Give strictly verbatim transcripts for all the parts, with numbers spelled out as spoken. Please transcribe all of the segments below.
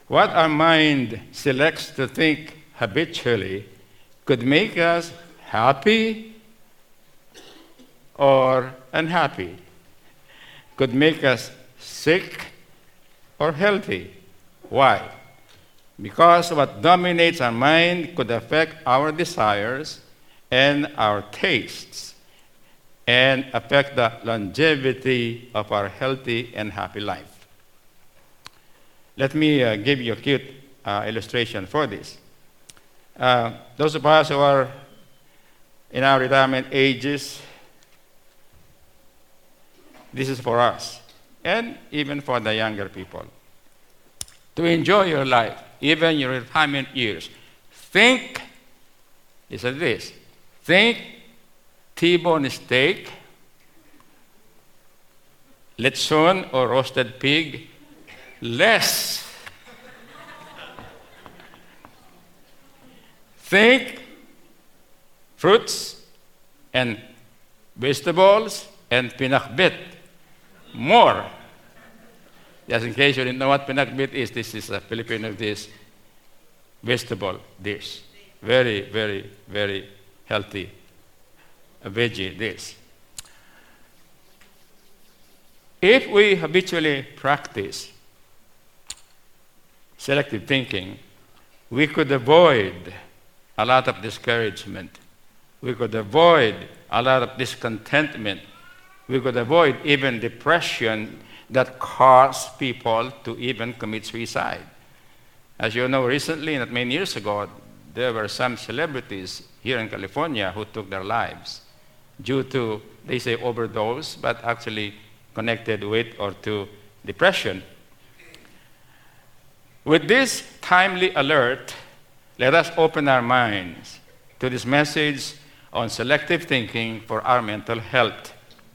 What our mind selects to think habitually could make us happy or unhappy, could make us sick or healthy. Why? Because what dominates our mind could affect our desires and our tastes and affect the longevity of our healthy and happy life. Let me uh, give you a cute uh, illustration for this. Uh, those of us who are in our retirement ages, this is for us, and even for the younger people. To enjoy your life, even your retirement years, think, listen to this, think T-bone steak, lechon or roasted pig, less. Think fruits and vegetables and pinakbit more. Just in case you didn't know what pinakbit is, this is a Filipino dish, vegetable dish. Very, very, very healthy, a veggie dish. If we habitually practice selective thinking, we could avoid a lot of discouragement. We could avoid a lot of discontentment. We could avoid even depression that cause people to even commit suicide. As you know, recently, not many years ago, there were some celebrities here in California who took their lives due to, they say, overdose, but actually connected with or to depression. With this timely alert, let us open our minds to this message on selective thinking for our mental health.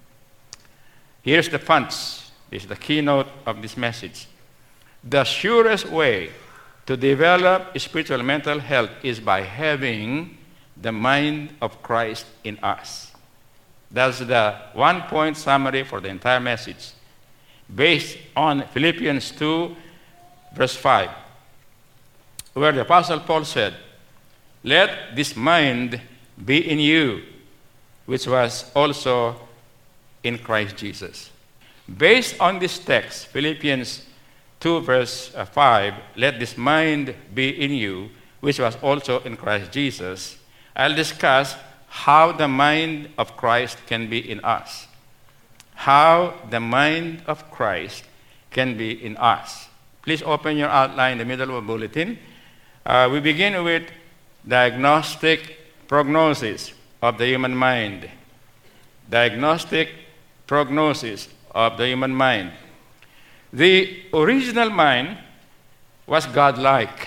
Here's the punch. This is the keynote of this message. The surest way to develop spiritual mental health is by having the mind of Christ in us. That's the one-point summary for the entire message, based on Philippians two, verse five, where the Apostle Paul said, "Let this mind be in you, which was also in Christ Jesus." Based on this text, Philippians two, verse five, "Let this mind be in you, which was also in Christ Jesus," I'll discuss how the mind of Christ can be in us. How the mind of Christ can be in us. Please open your outline in the middle of a bulletin. Uh, we begin with diagnostic prognosis of the human mind. Diagnostic prognosis of the human mind. The original mind was godlike.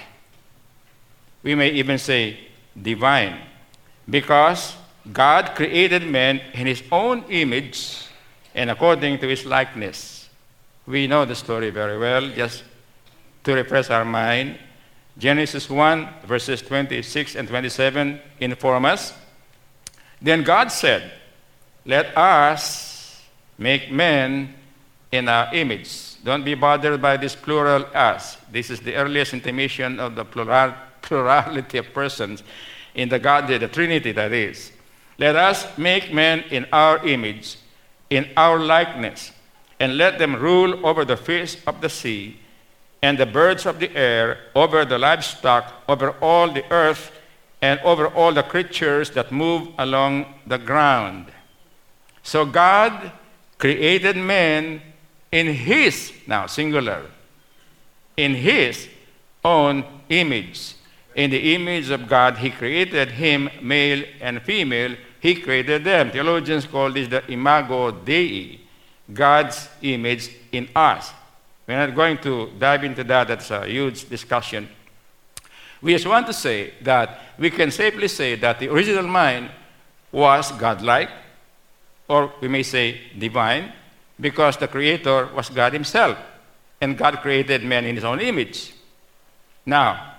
We may even say divine, because God created man in his own image and according to his likeness. We know the story very well. Just to refresh our mind, Genesis one, verses twenty-six and twenty-seven inform us. Then God said, "Let us make man in our image." Don't be bothered by this plural us. This is the earliest intimation of the plural, plurality of persons in the Godhead, the Trinity that is. "Let us make man in our image, in our likeness, and let them rule over the fish of the sea, and the birds of the air, over the livestock, over all the earth, and over all the creatures that move along the ground." So God created man in his, now singular, in his own image. In the image of God, he created him, male and female, he created them. Theologians call this the imago Dei, God's image in us. We're not going to dive into that, that's a huge discussion. We just want to say that we can safely say that the original mind was godlike, or we may say divine, because the Creator was God himself, and God created man in his own image. Now,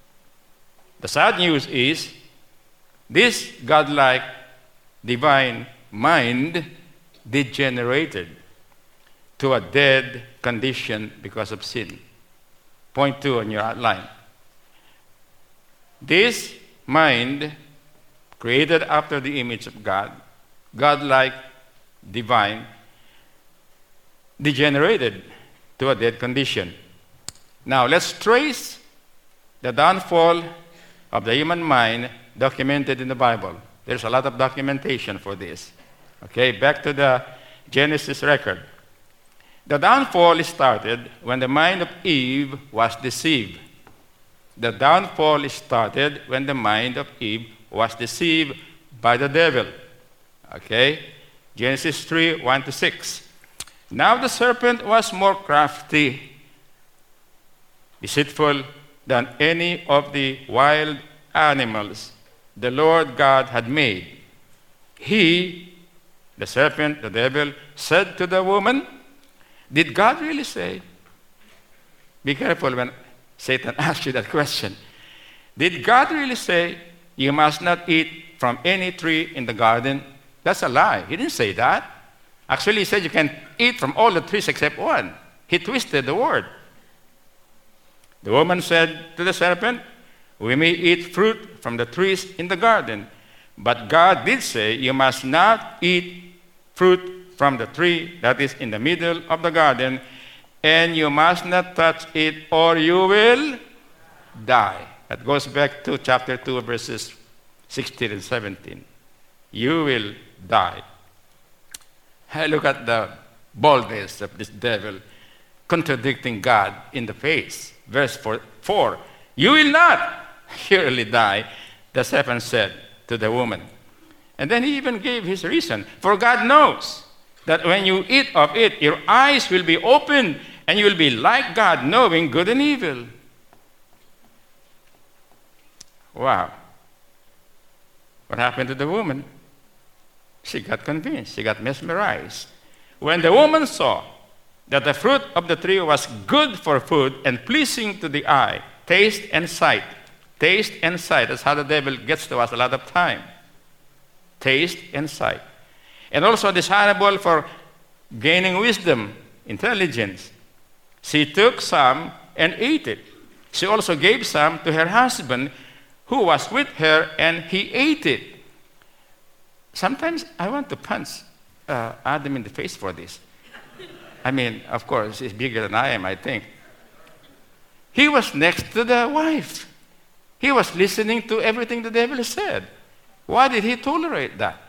the sad news is, this godlike, divine mind degenerated to a dead condition because of sin. point two on your outline. This mind, created after the image of God, God-like, divine, degenerated to a dead condition. Now, let's trace the downfall of the human mind documented in the Bible. There's a lot of documentation for this. Okay, back to the Genesis record. The downfall started when the mind of Eve was deceived. The downfall started when the mind of Eve was deceived by the devil. Okay, Genesis three, one to six. Now the serpent was more crafty, deceitful than any of the wild animals the Lord God had made. He, the serpent, the devil, said to the woman, did God really say? Be careful when Satan asks you that question. Did God really say, you must not eat from any tree in the garden? That's a lie. He didn't say that. Actually, he said you can eat from all the trees except one. He twisted the word. The woman said to the serpent, we may eat fruit from the trees in the garden, but God did say you must not eat fruit from the tree that is in the middle of the garden, and you must not touch it or you will die. That goes back to chapter two, verses sixteen and seventeen. You will die. Look at the boldness of this devil contradicting God in the face. Verse four, you will not surely die, the serpent said to the woman. And then he even gave his reason. For God knows that when you eat of it, your eyes will be opened and you will be like God, knowing good and evil. Wow. What happened to the woman? She got convinced. She got mesmerized. When the woman saw that the fruit of the tree was good for food and pleasing to the eye, taste and sight. Taste and sight. That's how the devil gets to us a lot of time. Taste and sight. And also desirable for gaining wisdom, intelligence. She took some and ate it. She also gave some to her husband who was with her, and he ate it. Sometimes I want to punch uh, Adam in the face for this. I mean, of course, he's bigger than I am, I think. He was next to the wife. He was listening to everything the devil said. Why did he tolerate that?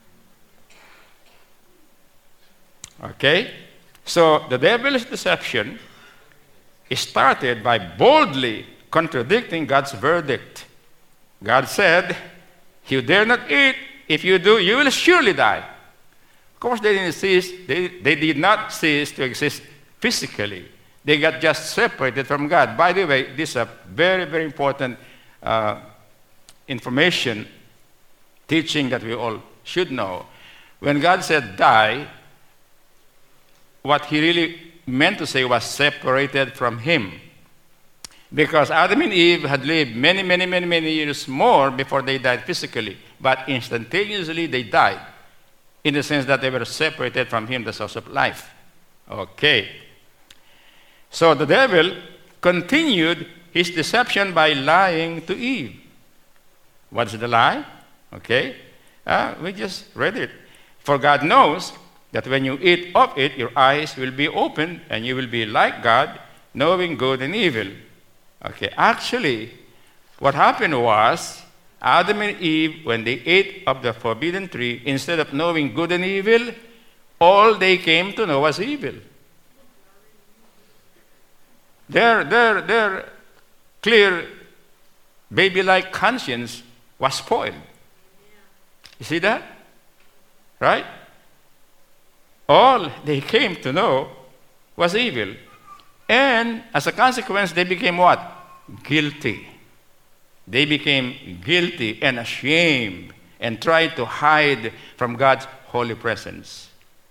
Okay? So the devil's deception started by boldly contradicting God's verdict. God said, you dare not eat. If you do, you will surely die. Of course, they didn't cease. They, they did not cease to exist physically. They got just separated from God. By the way, this is a very, very important uh, information, teaching that we all should know. When God said die, what he really meant to say was separated from him. Because Adam and Eve had lived many, many, many, many years more before they died physically. But instantaneously they died, in the sense that they were separated from him, the source of life. Okay. So the devil continued his deception by lying to Eve. What's the lie? Okay. Uh, we just read it. For God knows that when you eat of it, your eyes will be opened and you will be like God, knowing good and evil. Okay, actually, what happened was, Adam and Eve, when they ate of the forbidden tree, instead of knowing good and evil, all they came to know was evil. Their, their, their clear, baby-like conscience was spoiled. You see that? Right? All they came to know was evil. And as a consequence, they became what? Guilty. They became guilty and ashamed and tried to hide from God's holy presence.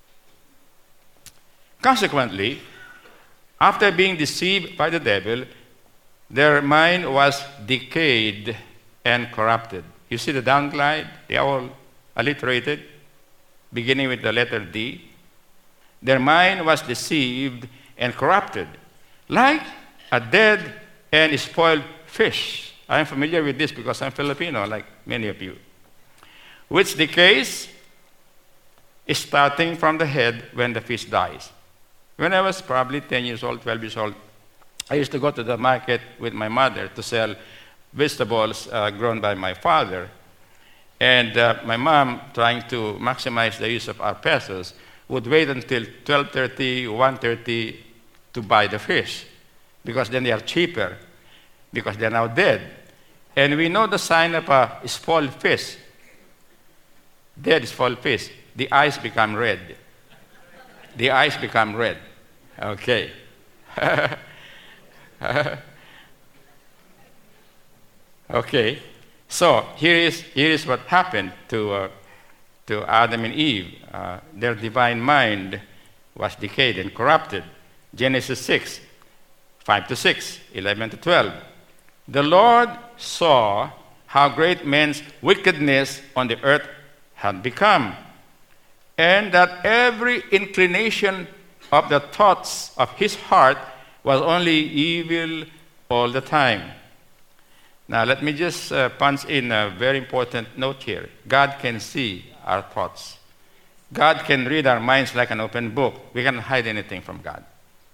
Consequently, after being deceived by the devil, their mind was decayed and corrupted. You see the downglide? They are all alliterated, beginning with the letter D. Their mind was deceived and corrupted, like a dead and spoiled fish. I'm familiar with this because I'm Filipino, like many of you. Which decays starting from the head when the fish dies. When I was probably ten years old, twelve years old, I used to go to the market with my mother to sell vegetables uh, grown by my father. And uh, my mom, trying to maximize the use of our pesos, would wait until twelve thirty, one thirty to buy the fish, because then they are cheaper, because they're now dead. And we know the sign of a spoiled fish. Dead spoiled fish. The eyes become red. The eyes become red. Okay. Okay. So here is here is what happened to uh, to Adam and Eve. Uh, their divine mind was decayed and corrupted. Genesis six, five to six, eleven to twelve. The Lord saw how great men's wickedness on the earth had become, and that every inclination of the thoughts of his heart was only evil all the time. Now, let me just uh, punch in a very important note here. God can see our thoughts. God can read our minds like an open book. We can't hide anything from God.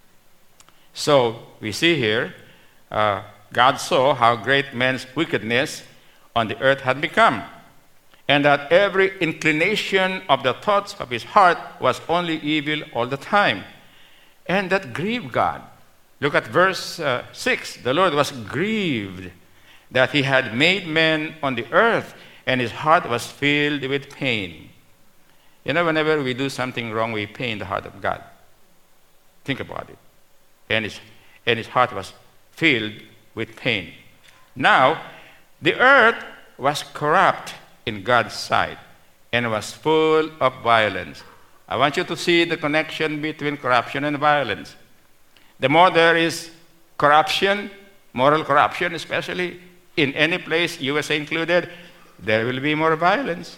So, we see here, uh, God saw how great men's wickedness on the earth had become, and that every inclination of the thoughts of his heart was only evil all the time. And that grieved God. Look at verse uh, six. The Lord was grieved that he had made man on the earth, and his heart was filled with pain. You know, whenever we do something wrong, we pain the heart of God. Think about it. And his, and his heart was filled with pain. Now, the earth was corrupt in God's sight and was full of violence. I want you to see the connection between corruption and violence. The more there is corruption, moral corruption especially, in any place, U S A included, there will be more violence.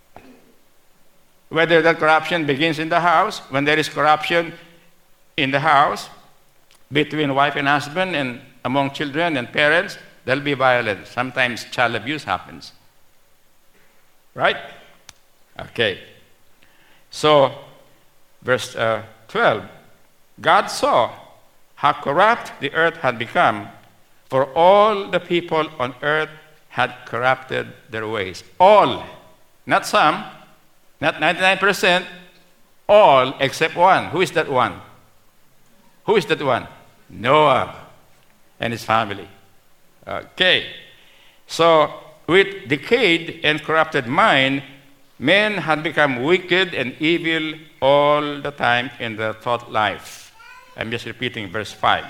Whether that corruption begins in the house, when there is corruption in the house, between wife and husband and among children and parents, there will be violence. Sometimes child abuse happens. Right? Okay. So, verse uh, twelve, God saw how corrupt the earth had become, for all the people on earth had corrupted their ways. All, not some, not ninety-nine percent, all except one. Who is that one? Who is that one? Noah and his family. Okay. So, with decayed and corrupted mind, men had become wicked and evil all the time in their thought life. I'm just repeating verse five.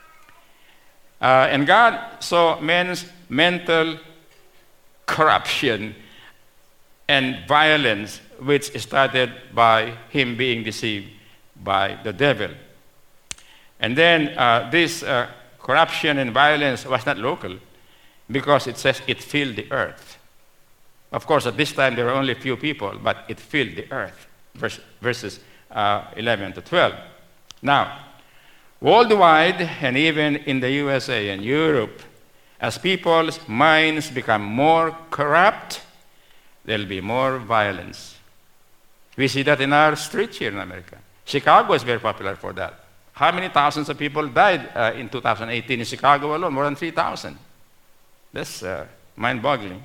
Uh, and God saw men's mental corruption and violence, which started by him being deceived by the devil. And then uh, this uh, corruption and violence was not local, because it says it filled the earth. Of course, at this time there were only a few people, but it filled the earth. Verse, verses uh, eleven to twelve. Now, worldwide, and even in the U S A and Europe, as people's minds become more corrupt, there will be more violence. We see that in our streets here in America. Chicago is very popular for that. How many thousands of people died uh, in two thousand eighteen in Chicago alone? More than three thousand. That's uh, mind-boggling.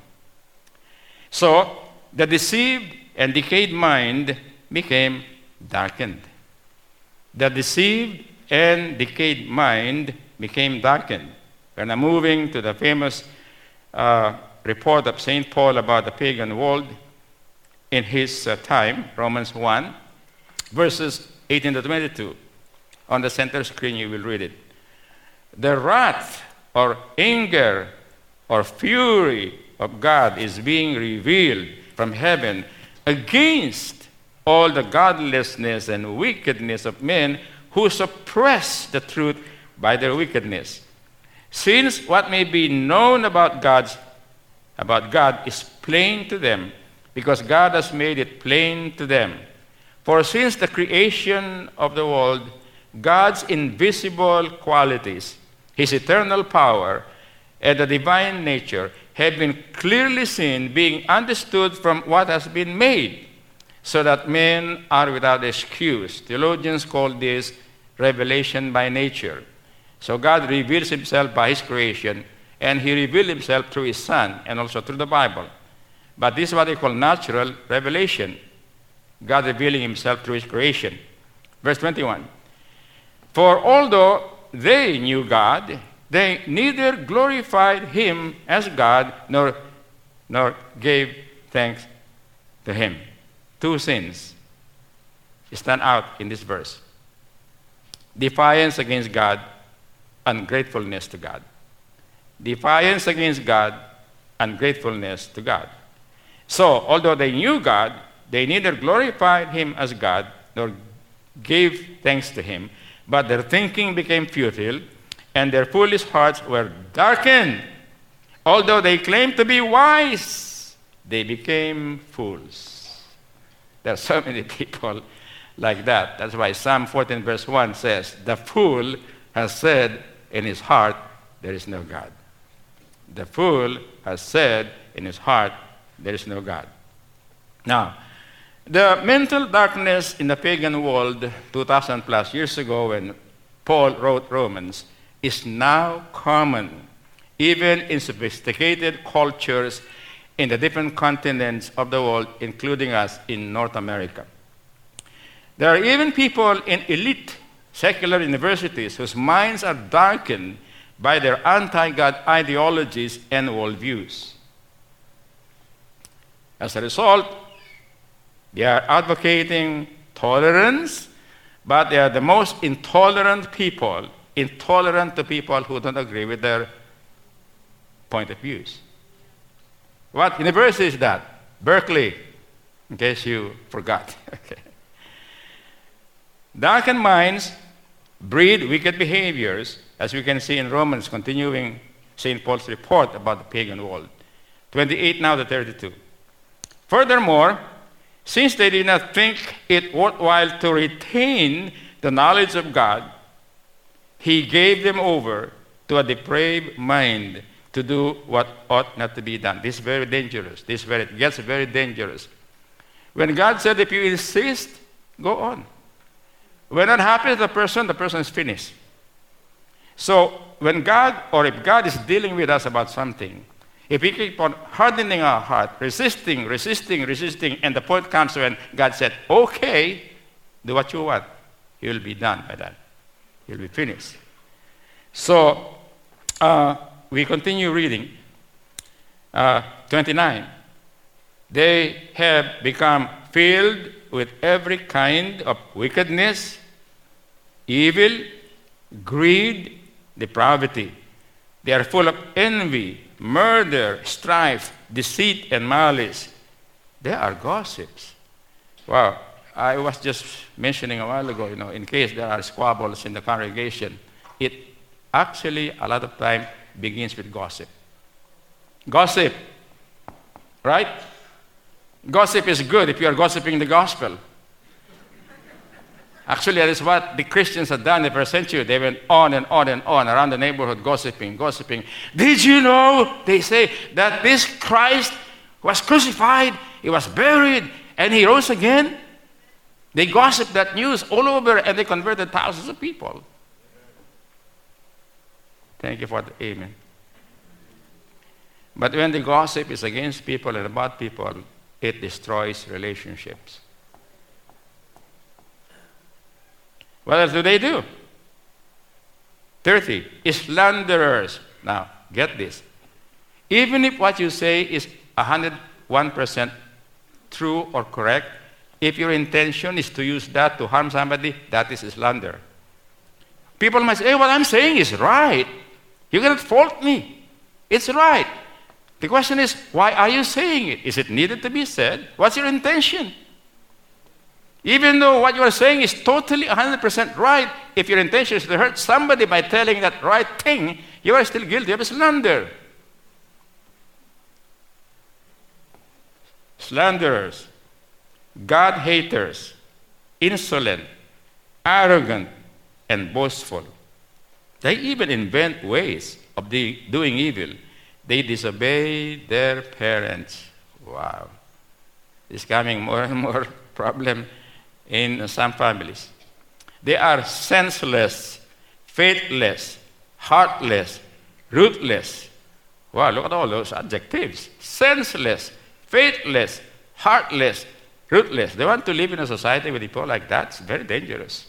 So, the deceived and decayed mind became darkened. The deceived and decayed mind became darkened. We're now moving to the famous uh, report of Saint Paul about the pagan world in his uh, time, Romans one, verses eighteen to twenty-two. On the center screen, you will read it. The wrath or anger or fury of God is being revealed from heaven against all the godlessness and wickedness of men who suppress the truth by their wickedness. Since what may be known about God's about God is plain to them, because God has made it plain to them. For since the creation of the world, God's invisible qualities, His eternal power and the divine nature have been clearly seen, being understood from what has been made, so that men are without excuse. Theologians call this revelation by nature. So God reveals himself by his creation, and he revealed himself through his Son and also through the Bible. But this is what they call natural revelation. God revealing himself through his creation. Verse twenty-one. For although they knew God, they neither glorified him as God nor, nor gave thanks to him. Two sins stand out in this verse. Defiance against God, ungratefulness to God. Defiance against God, ungratefulness to God. So, although they knew God, they neither glorified him as God nor gave thanks to him, but their thinking became futile, and their foolish hearts were darkened. Although they claimed to be wise, they became fools. There are so many people like that. That's why Psalm fourteen verse one says, the fool has said in his heart, there is no God. The fool has said in his heart, there is no God. Now, the mental darkness in the pagan world two thousand plus years ago when Paul wrote Romans is now common, even in sophisticated cultures in the different continents of the world, including us in North America. There are even people in elite secular universities whose minds are darkened by their anti-God ideologies and worldviews. As a result, they are advocating tolerance, but they are the most intolerant people, intolerant to people who don't agree with their point of views. What university is that? Berkeley, in case you forgot. Okay. Darkened minds breed wicked behaviors, as we can see in Romans, continuing Saint Paul's report about the pagan world. twenty-eight now to thirty-two. Furthermore, since they did not think it worthwhile to retain the knowledge of God, he gave them over to a depraved mind to do what ought not to be done. This is very dangerous. This is very, it gets very dangerous. When God said, if you insist, go on. When that happens to the person, the person is finished. So when God, or if God is dealing with us about something, if we keep on hardening our heart, resisting, resisting, resisting, and the point comes when God said, okay, do what you want, he will be done by that. He will be finished. So uh, we continue reading. Uh, twenty-nine. They have become filled with every kind of wickedness, evil, greed, depravity. They are full of envy, murder, strife, deceit, and malice. They are gossips. Wow. I was just mentioning a while ago, you know, in case there are squabbles in the congregation, it actually a lot of time begins with gossip. Gossip, right? Gossip is good if you are gossiping the gospel. Actually, that is what the Christians had done in the first century. They went on and on and on around the neighborhood gossiping, gossiping. Did you know, they say, that this Christ was crucified, he was buried, and he rose again? They gossiped that news all over, and they converted thousands of people. Thank you for the amen. But when the gossip is against people and about people, it destroys relationships. What else do they do? thirty. Slanderers. Now, get this. Even if what you say is one hundred one percent true or correct, if your intention is to use that to harm somebody, that is slander. People might say, hey, what I'm saying is right. You cannot fault me. It's right. The question is, why are you saying it? Is it needed to be said? What's your intention? Even though what you are saying is totally one hundred percent right, if your intention is to hurt somebody by telling that right thing, you are still guilty of slander. Slanderers, God haters, insolent, arrogant, and boastful. They even invent ways of the, doing evil. They disobey their parents. Wow. It's becoming more and more problem in some families. They are senseless, faithless, heartless, ruthless. Wow, look at all those adjectives. Senseless, faithless, heartless, ruthless. They want to live in a society with people like that. It's very dangerous.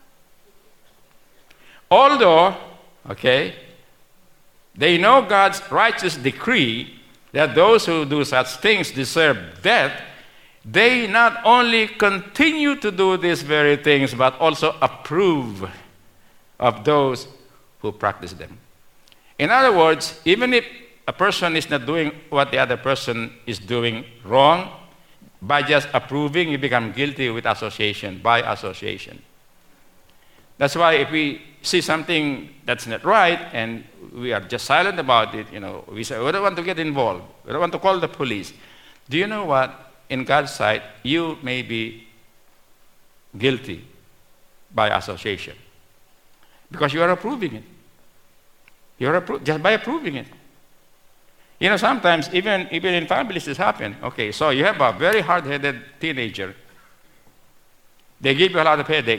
Although, okay, they know God's righteous decree that those who do such things deserve death, they not only continue to do these very things, but also approve of those who practice them. In other words, even if a person is not doing what the other person is doing wrong, by just approving, you become guilty with association, by association. That's why if we see something that's not right and we are just silent about it, you know, we say, we don't want to get involved. We don't want to call the police. Do you know what? In God's sight, you may be guilty by association because you are approving it. You are appro- just by approving it. You know, sometimes even, even in families this happens. Okay, so you have a very hard-headed teenager. They give you a lot of headache.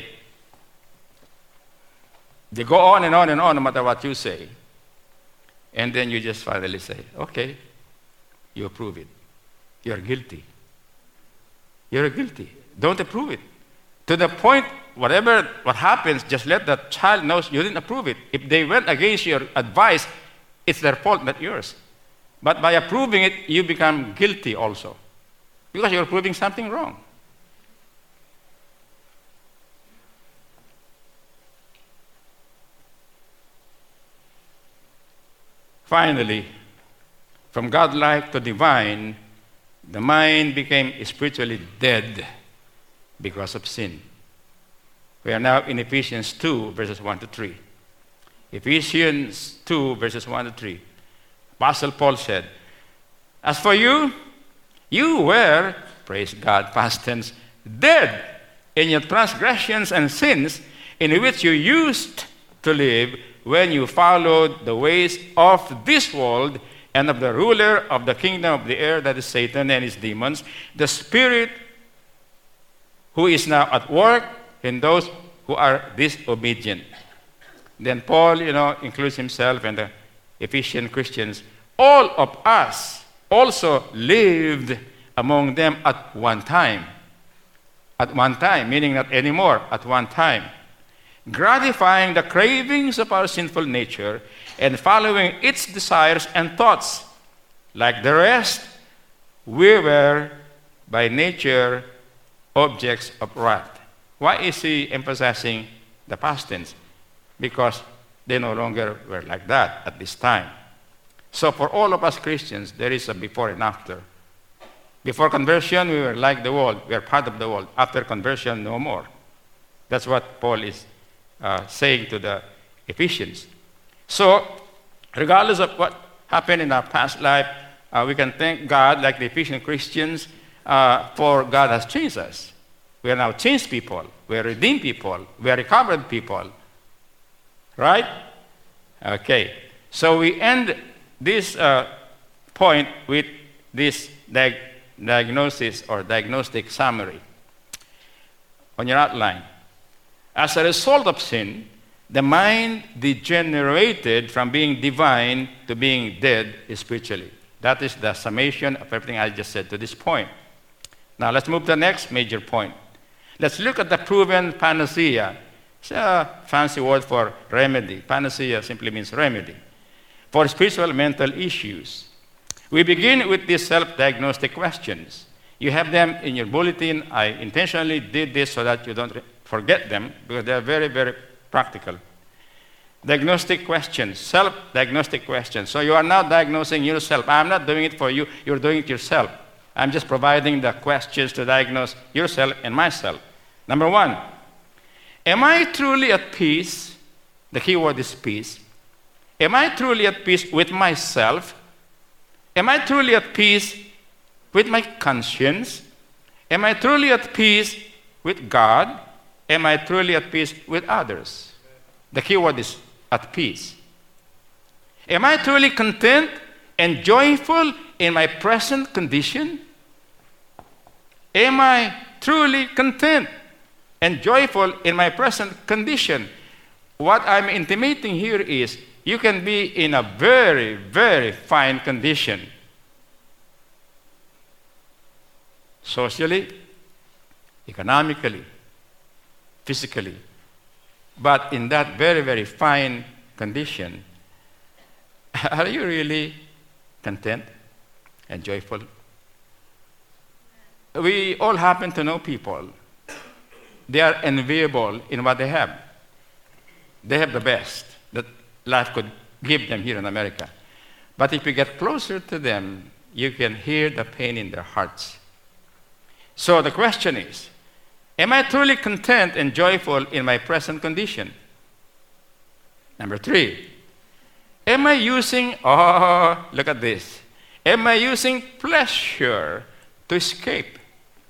They go on and on and on no matter what you say. And then you just finally say, okay, you approve it. You're guilty. You're guilty. Don't approve it. To the point, whatever what happens, just let the child know you didn't approve it. If they went against your advice, it's their fault, not yours. But by approving it, you become guilty also. Because you're approving something wrong. Finally, from godlike to divine, the mind became spiritually dead because of sin. We are now in Ephesians two, verses one to three. Ephesians two, verses one to three. Apostle Paul said, as for you, you were, praise God, past tense, dead in your transgressions and sins in which you used to live when you followed the ways of this world and of the ruler of the kingdom of the air, that is Satan and his demons, the spirit who is now at work in those who are disobedient. Then Paul, you know, includes himself and the Ephesian Christians. All of us also lived among them at one time. At one time, meaning not anymore, at one time. Gratifying the cravings of our sinful nature and following its desires and thoughts. Like the rest, we were by nature objects of wrath. Why is he emphasizing the past tense? Because they no longer were like that at this time. So for all of us Christians, there is a before and after. Before conversion, we were like the world. We are part of the world. After conversion, no more. That's what Paul is uh, saying to the Ephesians. So, regardless of what happened in our past life, uh, we can thank God, like the Ephesian Christians, uh, for God has changed us. We are now changed people. We are redeemed people. We are recovered people. Right? Okay. So we end this uh, point with this diag- diagnosis or diagnostic summary on your outline. As a result of sin, the mind degenerated from being divine to being dead spiritually. That is the summation of everything I just said to this point. Now let's move to the next major point. Let's look at the proven panacea. It's a fancy word for remedy. Panacea simply means remedy for spiritual mental issues. We begin with these self-diagnostic questions. You have them in your bulletin. I intentionally did this so that you don't forget them because they are very, very practical. Diagnostic questions, self-diagnostic questions. So you are now diagnosing yourself. I'm not doing it for you. You're doing it yourself. I'm just providing the questions to diagnose yourself and myself. Number one, am I truly at peace? The key word is peace. Am I truly at peace with myself? Am I truly at peace with my conscience? Am I truly at peace with God? Am I truly at peace with others? The key word is at peace? Am I truly content and joyful in my present condition? Am I truly content and joyful in my present condition? What I'm intimating here is you can be in a very, very fine condition. Socially, economically, physically. But in that very, very fine condition, are you really content and joyful? We all happen to know people. They are enviable in what they have. They have the best that life could give them here in America. But if you get closer to them, you can hear the pain in their hearts. So the question is, am I truly content and joyful in my present condition? Number three, am I using, oh, look at this. Am I using pleasure to escape?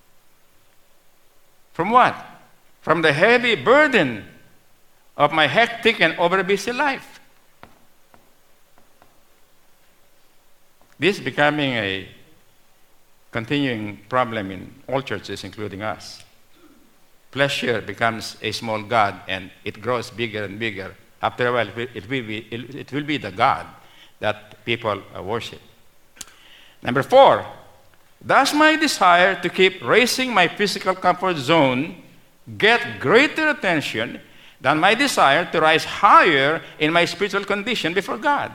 From what? From the heavy burden of my hectic and over-busy life. This is becoming a continuing problem in all churches, including us. Pleasure becomes a small god, and it grows bigger and bigger. After a while, it will be, it will be the god that people worship. Number four, does my desire to keep raising my physical comfort zone get greater attention than my desire to rise higher in my spiritual condition before God?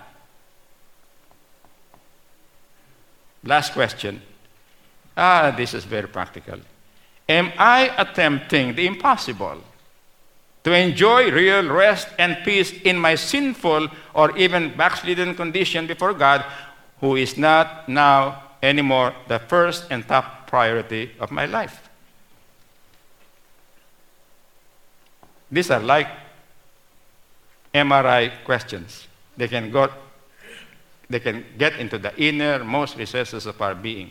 Last question. Ah, this is very practical. Am I attempting the impossible to enjoy real rest and peace in my sinful or even backslidden condition before God, who is not now anymore the first and top priority of my life? These are like M R I questions. They can go, they can get into the innermost recesses of our being.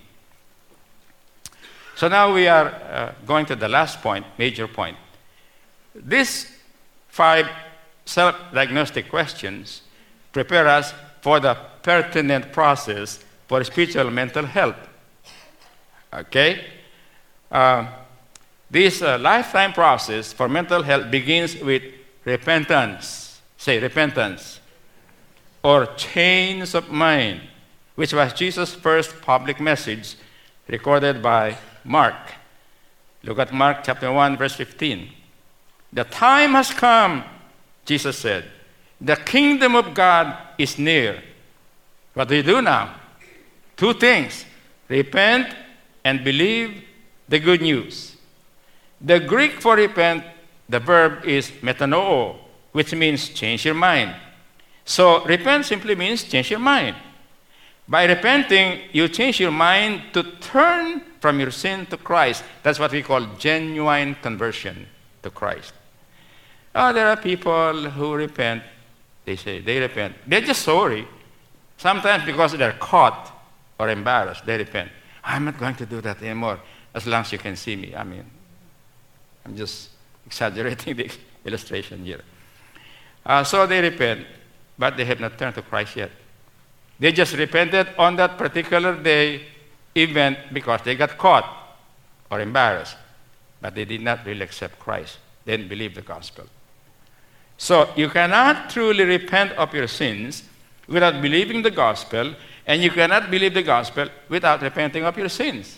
So now we are uh, going to the last point, major point. These five self-diagnostic questions prepare us for the pertinent process for spiritual mental health. Okay? Uh, this uh, lifetime process for mental health begins with repentance. Say repentance. Or change of mind, which was Jesus' first public message recorded by Mark. Look at Mark chapter one, verse fifteen. The time has come, Jesus said. The kingdom of God is near. What do you do now? Two things. Repent and believe the good news. The Greek for repent, the verb is metanoo, which means change your mind. So repent simply means change your mind. By repenting, you change your mind to turn from your sin to Christ. That's what we call genuine conversion to Christ. Oh, there are people who repent. They say they repent. They're just sorry. Sometimes because they're caught or embarrassed, they repent. I'm not going to do that anymore as long as you can see me. I mean, I'm just exaggerating the illustration here. Uh, so they repent, but they have not turned to Christ yet. They just repented on that particular day event because they got caught or embarrassed, but they did not really accept Christ. They didn't believe the gospel. So you cannot truly repent of your sins without believing the gospel, and you cannot believe the gospel without repenting of your sins.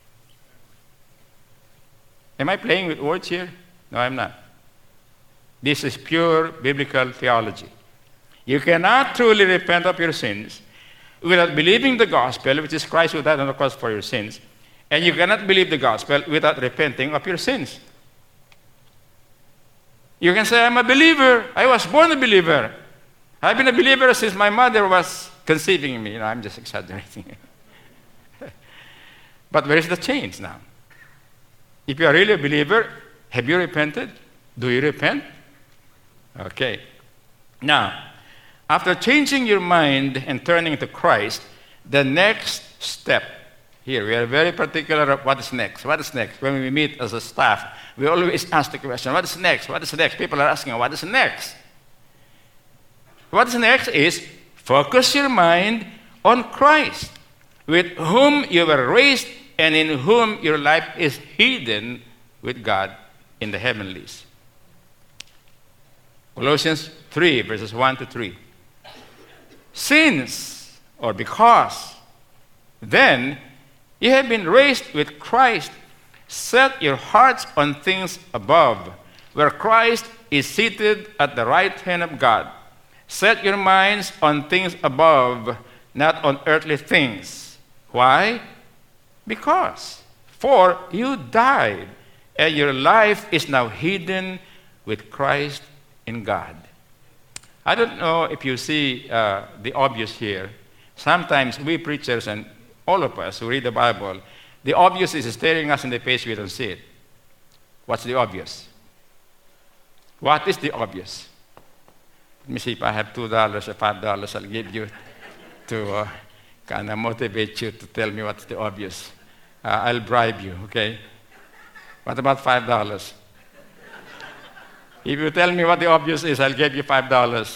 Am I playing with words here? No, I'm not. This is pure biblical theology. You cannot truly repent of your sins without believing the gospel, which is Christ who died on the cross for your sins, and you cannot believe the gospel without repenting of your sins. You can say, I'm a believer. I was born a believer. I've been a believer since my mother was conceiving me. You know, I'm just exaggerating. But where is the change now? If you are really a believer, have you repented? Do you repent? Okay. Now, after changing your mind and turning to Christ, the next step, here we are very particular of what is next. What is next? When we meet as a staff, we always ask the question, what is next? What is next? People are asking, what is next? What's next is focus your mind on Christ, with whom you were raised and in whom your life is hidden with God in the heavenlies. Colossians three, verses one to three. Since, or because, then you have been raised with Christ, set your hearts on things above, where Christ is seated at the right hand of God. Set your minds on things above, not on earthly things. Why? Because, for you died, and your life is now hidden with Christ in God. I don't know if you see uh, the obvious here. Sometimes we preachers and all of us who read the Bible, the obvious is staring us in the face, we don't see it. What's the obvious? What is the obvious? Let me see if I have two dollars or five dollars I'll give you to uh, kind of motivate you to tell me what's the obvious. Uh, I'll bribe you, okay? What about five dollars? If you tell me what the obvious is, I'll give you five dollars.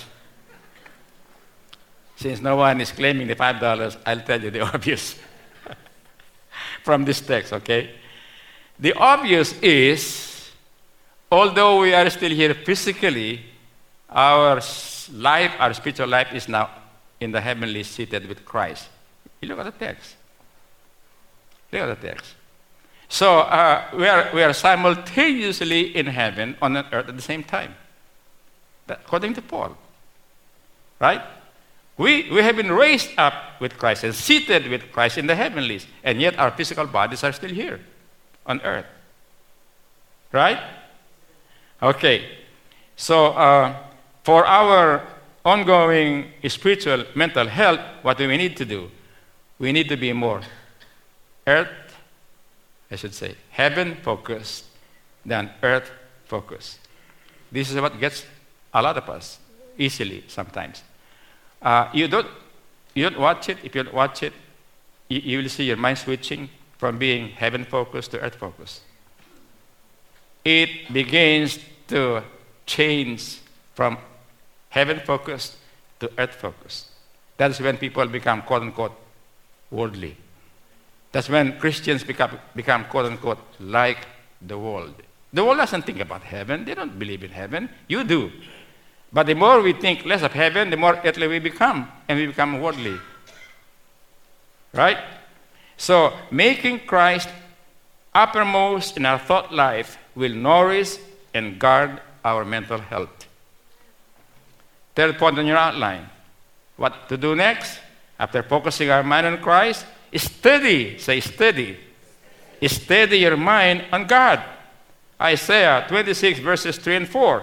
Since no one is claiming the five dollars, I'll tell you the obvious from this text, okay? The obvious is, although we are still here physically, our life, our spiritual life is now in the heavenly seated with Christ. You look at the text. Look at the text. So uh, we, are, we are simultaneously in heaven on earth at the same time. That, according to Paul. Right? We, we have been raised up with Christ and seated with Christ in the heavenlies. And yet our physical bodies are still here on earth. Right? Okay. So uh, for our ongoing spiritual mental health, what do we need to do? We need to be more earth, I should say, heaven-focused than earth-focused. This is what gets a lot of us easily sometimes. Uh, you don't you don't watch it. If you don't watch it, you, you will see your mind switching from being heaven-focused to earth-focused. It begins to change from heaven-focused to earth-focused. That's when people become, quote-unquote, worldly. That's when Christians become, become quote-unquote, like the world. The world doesn't think about heaven. They don't believe in heaven. You do. But the more we think less of heaven, the more earthly we become, and we become worldly. Right? So, making Christ uppermost in our thought life will nourish and guard our mental health. Third point on your outline. What to do next? After focusing our mind on Christ, steady, say steady. Steady your mind on God. Isaiah twenty-six, verses three and four.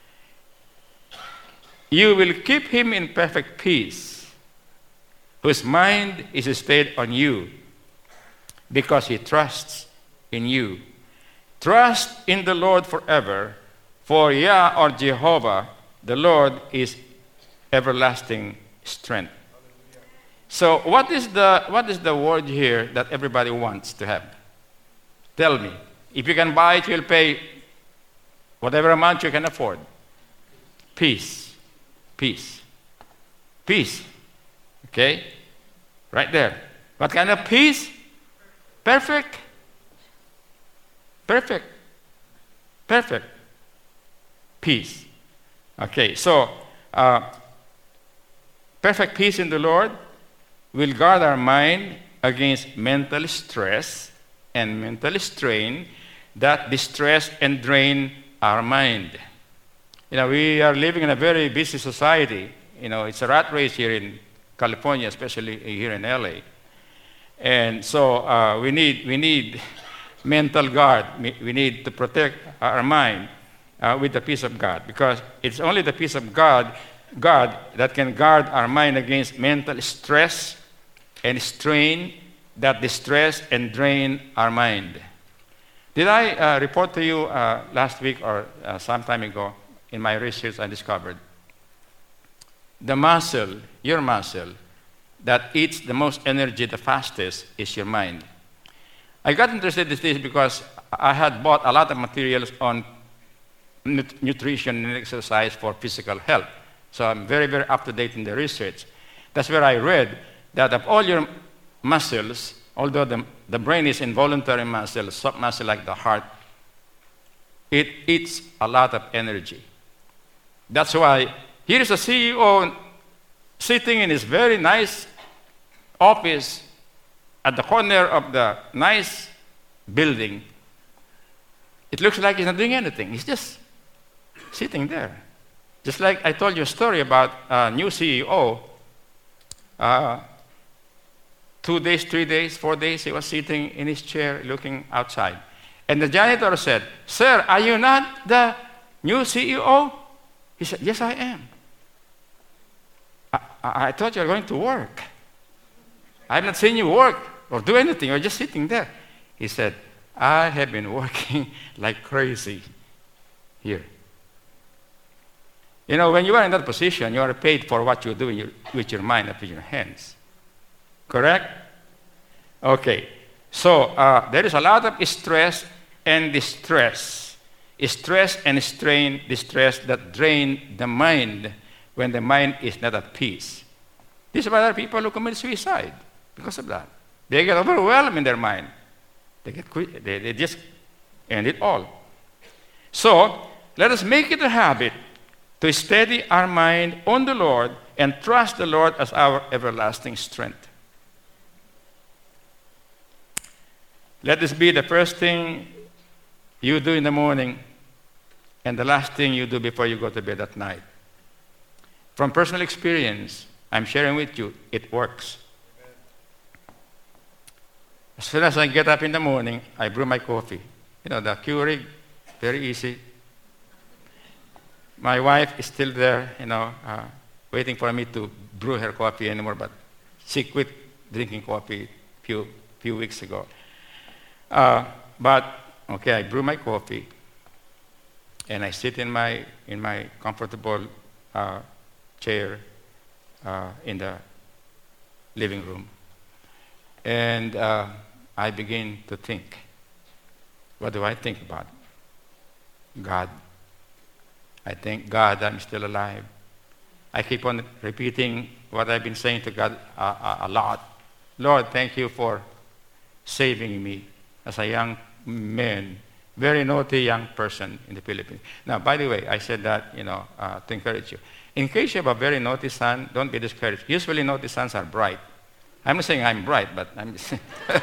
You will keep him in perfect peace, whose mind is stayed on you, because he trusts in you. Trust in the Lord forever, for Yah or Jehovah, the Lord, is everlasting strength. So what is the what is the word here that everybody wants to have? Tell me. If you can buy it, you'll pay whatever amount you can afford. Peace. Peace. Peace. Okay? Right there. What kind of peace? Perfect. Perfect. Perfect. Peace. Okay, so uh, perfect peace in the Lord will guard our mind against mental stress and mental strain that distress and drain our mind. You know, we are living in a very busy society. You know, it's a rat race here in California, especially here in L A. And so uh, we need we need mental guard. We need to protect our mind uh, with the peace of God, because it's only the peace of God, God that can guard our mind against mental stress and strain that distress and drain our mind. Did I uh, report to you uh, last week or uh, some time ago? In my research, I discovered the muscle, your muscle, that eats the most energy the fastest is your mind. I got interested in this because I had bought a lot of materials on nut- nutrition and exercise for physical health. So I'm very, very up to date in the research. That's where I read that of all your muscles, although the, the brain is involuntary muscle, soft muscle like the heart, it eats a lot of energy. That's why here is a C E O sitting in his very nice office at the corner of the nice building. It looks like he's not doing anything. He's just sitting there. Just like I told you a story about a new C E O. Uh, two days, three days, four days, he was sitting in his chair looking outside. And the janitor said, "Sir, are you not the new C E O?" He said, "Yes, I am." I, I, I thought you were going to work. I have not seen you work or do anything. You're just sitting there. He said, "I have been working like crazy here." You know, when you are in that position, you are paid for what you do in your, with your mind and with your hands. Correct? Okay. So uh, there is a lot of stress and distress. Stress and strain, distress that drain the mind when the mind is not at peace. These are other people who commit suicide because of that. They get overwhelmed in their mind. They get quit, they, they just end it all. So let us make it a habit to steady our mind on the Lord and trust the Lord as our everlasting strength. Let this be the first thing you do in the morning and the last thing you do before you go to bed at night. From personal experience, I'm sharing with you, it works. As soon as I get up in the morning, I brew my coffee. You know, the Keurig, very easy. My wife is still there, you know, uh, waiting for me to brew her coffee anymore, but she quit drinking coffee a few, few weeks ago. Uh, but, okay, I brew my coffee, and I sit in my, in my comfortable uh, chair uh, in the living room, and uh, I begin to think. What do I think about? God. I thank God I'm still alive. I keep on repeating what I've been saying to God a, a, a lot. Lord, thank you for saving me as a young man, very naughty young person in the Philippines. Now, by the way, I said that, you know, uh, to encourage you. In case you have a very naughty son, don't be discouraged. Usually naughty sons are bright. I'm not saying I'm bright, but I'm just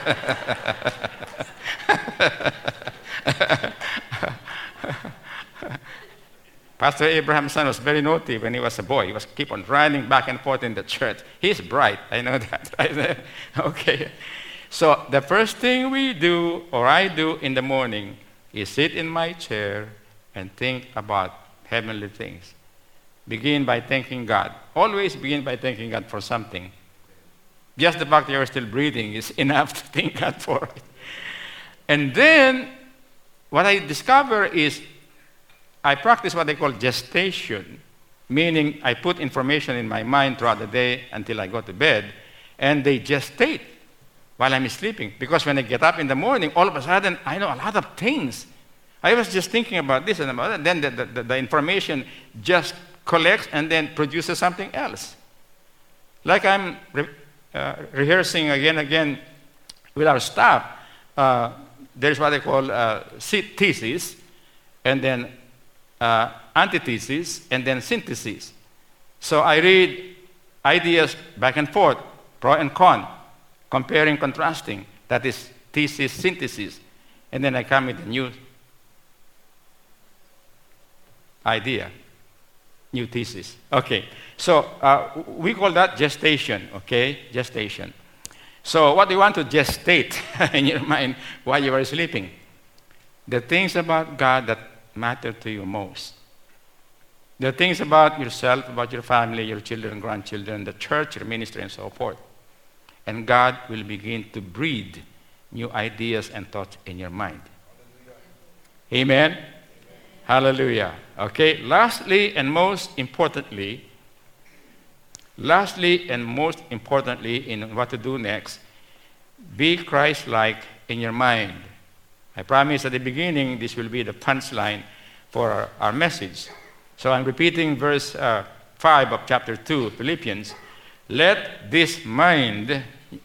Pastor Abraham's son was very naughty when he was a boy. He was keep on running back and forth in the church. He's bright. I know that. Right? Okay. So the first thing we do, or I do in the morning, is sit in my chair and think about heavenly things. Begin by thanking God. Always begin by thanking God for something. Just the fact that you're still breathing is enough to thank God for it. And then, what I discover is I practice what they call gestation, meaning I put information in my mind throughout the day until I go to bed, and they gestate while I'm sleeping. Because when I get up in the morning, all of a sudden, I know a lot of things. I was just thinking about this and about that. Then the, the, the information just collects and then produces something else. Like I'm re- uh, rehearsing again and again with our staff. Uh, there's what they call uh, thesis, and then uh, antithesis, and then synthesis. So I read ideas back and forth, pro and con, comparing, contrasting. That is thesis, synthesis. And then I come with a new idea, new thesis. Okay, so uh, we call that gestation, okay? Gestation. So what do you want to gestate in your mind while you are sleeping? The things about God that matter to you most. The things about yourself, about your family, your children, grandchildren, the church, your ministry, and so forth. And God will begin to breed new ideas and thoughts in your mind. Amen? Amen? Hallelujah. Okay, lastly and most importantly, lastly and most importantly in what to do next, be Christ-like in your mind. I promise at the beginning this will be the punchline for our, our message. So I'm repeating verse uh, five of chapter two, Philippians, let this mind,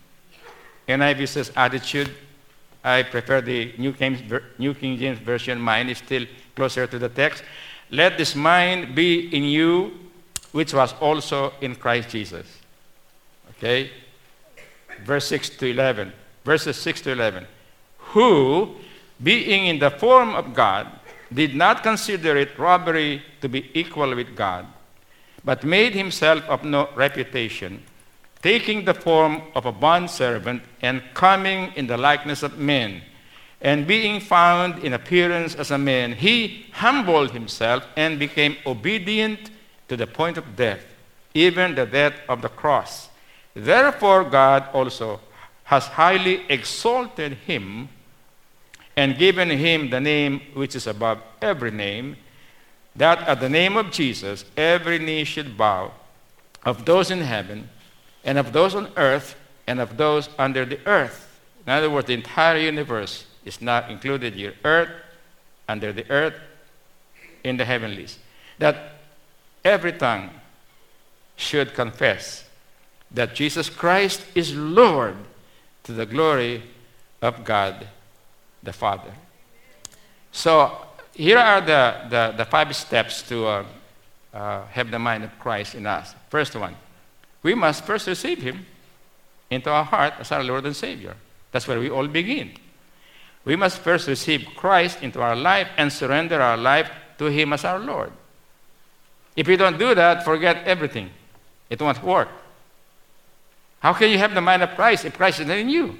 N I V says attitude, I prefer the New King, New King James Version, mine is still closer to the text. Let this mind be in you, which was also in Christ Jesus. Okay? Verse six to eleven. Verses six to eleven. Who, being in the form of God, did not consider it robbery to be equal with God, but made himself of no reputation, taking the form of a bondservant and coming in the likeness of men. And being found in appearance as a man, he humbled himself and became obedient to the point of death, even the death of the cross. Therefore God also has highly exalted him and given him the name which is above every name, that at the name of Jesus every knee should bow, of those in heaven, and of those on earth, and of those under the earth. In other words, the entire universe is not included here. Earth, under the earth, in the heavenlies. That every tongue should confess that Jesus Christ is Lord, to the glory of God the Father. So here are the, the, the five steps to uh, uh, have the mind of Christ in us. First one, we must first receive him into our heart as our Lord and Savior. That's where we all begin. We must first receive Christ into our life and surrender our life to him as our Lord. If you don't do that, forget everything. It won't work. How can you have the mind of Christ if Christ is not in you?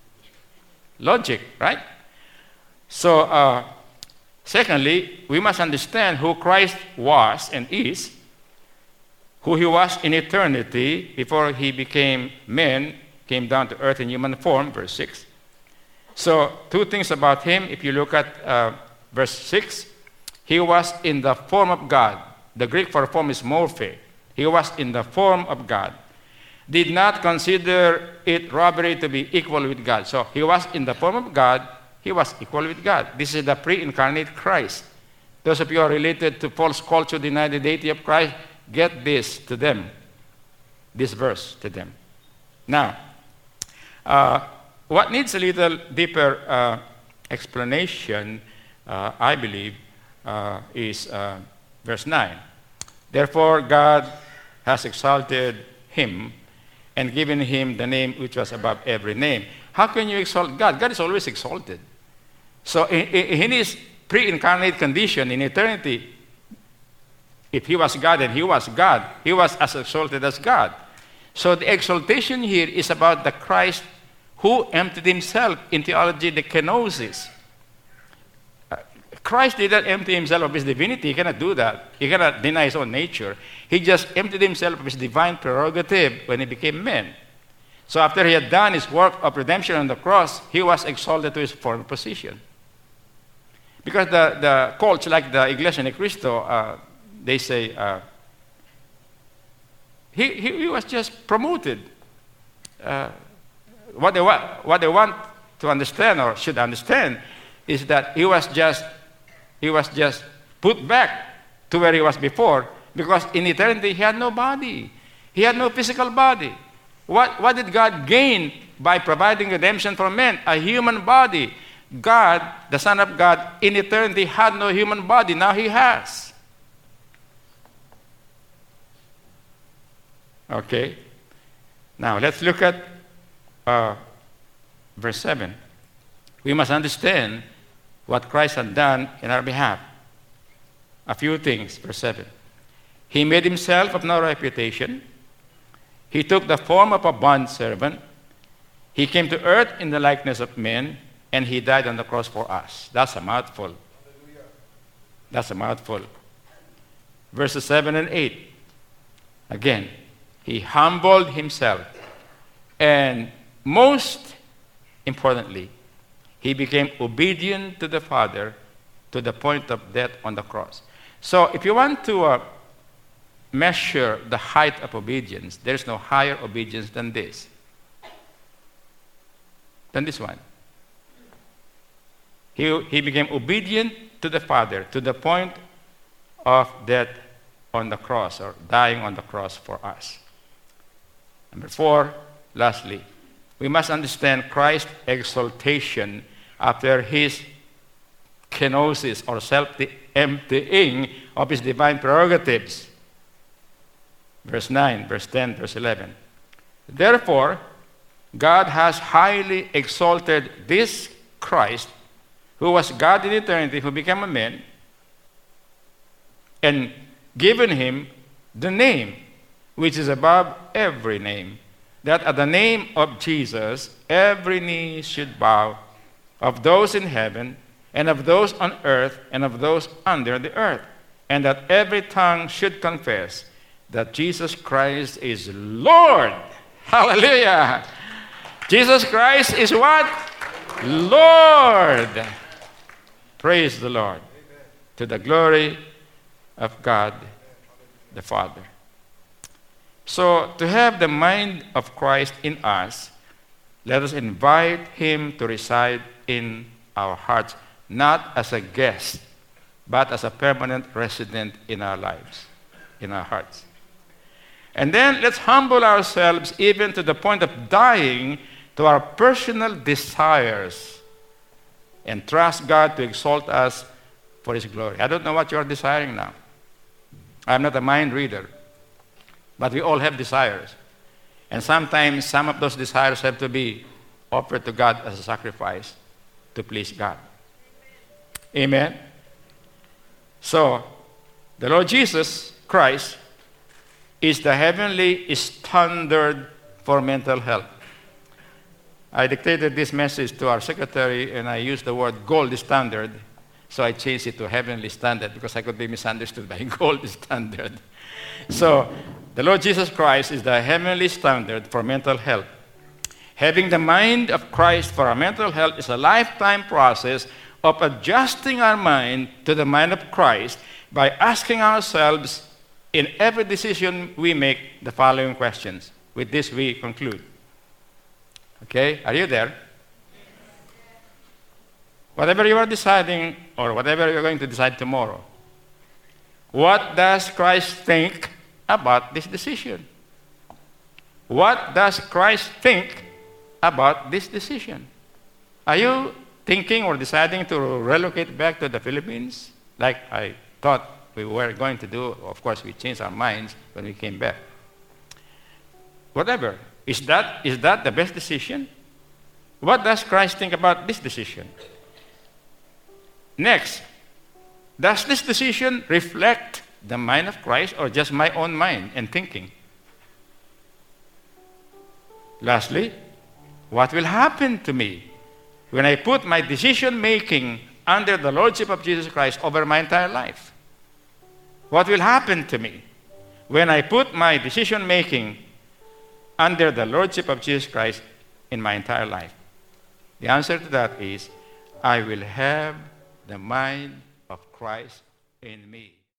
Logic, right? So, uh, secondly, we must understand who Christ was and is, who he was in eternity before he became man, came down to earth in human form, verse six. So, two things about him. If you look at uh, verse six, he was in the form of God. The Greek for form is morphe. He was in the form of God. Did not consider it robbery to be equal with God. So he was in the form of God, he was equal with God. This is the pre-incarnate Christ. Those of you who are related to false culture, deny the deity of Christ, get this to them, this verse to them. Now, uh, what needs a little deeper uh, explanation, uh, I believe, uh, is uh, verse nine. Therefore God has exalted him and given him the name which was above every name. How can you exalt God? God is always exalted. So in, in his pre-incarnate condition in eternity, if he was God and he was God, he was as exalted as God. So the exaltation here is about the Christ who emptied himself. In theology, the kenosis. Uh, Christ did not empty himself of his divinity. He cannot do that. He cannot deny his own nature. He just emptied himself of his divine prerogative when he became man. So after he had done his work of redemption on the cross, he was exalted to his former position. Because the, the cults like the Iglesia Ni Cristo, uh, they say uh, he, he, he was just promoted. Uh, what, they wa- what they want to understand or should understand is that he was just he was just put back to where he was before, because in eternity he had no body. He had no physical body. What, what did God gain by providing redemption for men? A human body. God, the Son of God, in eternity had no human body. Now he has. Okay. Now let's look at uh, verse seven. We must understand what Christ had done in our behalf. A few things, verse seven. He made himself of no reputation. He took the form of a bondservant. He came to earth in the likeness of men, and he died on the cross for us. That's a mouthful. That's a mouthful. Verses seven and eight. Again, he humbled himself. And most importantly, he became obedient to the Father to the point of death on the cross. So if you want to uh, measure the height of obedience, there is no higher obedience than this. Than this one. He, he became obedient to the Father to the point of death on the cross, or dying on the cross for us. Number four, lastly, we must understand Christ's exaltation after his kenosis, or self-emptying of his divine prerogatives. Verse nine, verse ten, verse eleven. Therefore, God has highly exalted this Christ, who was God in eternity, who became a man, and given him the name which is above every name, that at the name of Jesus every knee should bow, of those in heaven, and of those on earth, and of those under the earth, and that every tongue should confess that Jesus Christ is Lord. Hallelujah! Jesus Christ is what? Lord. Praise the Lord. To the glory of God the Father. So, to have the mind of Christ in us, let us invite him to reside in our hearts, not as a guest, but as a permanent resident in our lives, in our hearts. And then let's humble ourselves even to the point of dying to our personal desires and trust God to exalt us for his glory. I don't know what you are desiring now. I'm not a mind reader, but we all have desires. And sometimes some of those desires have to be offered to God as a sacrifice to please God. Amen? So, the Lord Jesus Christ is the heavenly standard for mental health. I dictated this message to our secretary, and I used the word gold standard, so I changed it to heavenly standard because I could be misunderstood by gold standard. So, the Lord Jesus Christ is the heavenly standard for mental health. Having the mind of Christ for our mental health is a lifetime process of adjusting our mind to the mind of Christ by asking ourselves in every decision we make the following questions. With this, we conclude. Okay, are you there? Whatever you are deciding, or whatever you're going to decide tomorrow, what does Christ think about this decision? What does Christ think about this decision? Are you thinking or deciding to relocate back to the Philippines like I thought we were going to do? Of course, we changed our minds when we came back. Whatever. Is that, is that the best decision? What does Christ think about this decision? Next, does this decision reflect the mind of Christ or just my own mind and thinking? Lastly, what will happen to me when I put my decision-making under the lordship of Jesus Christ over my entire life? What will happen to me when I put my decision-making under the lordship of Jesus Christ in my entire life? The answer to that is, I will have the mind of Christ in me.